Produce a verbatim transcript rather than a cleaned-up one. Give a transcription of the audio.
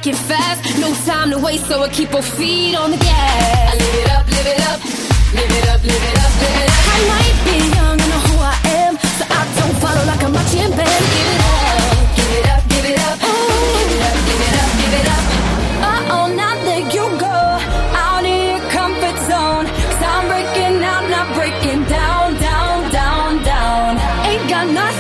like it fast. No time to waste, so I keep both feet on the gas. I live it up, live it up, live it up, live it up, live it up. I might be young and know who I am, so I don't follow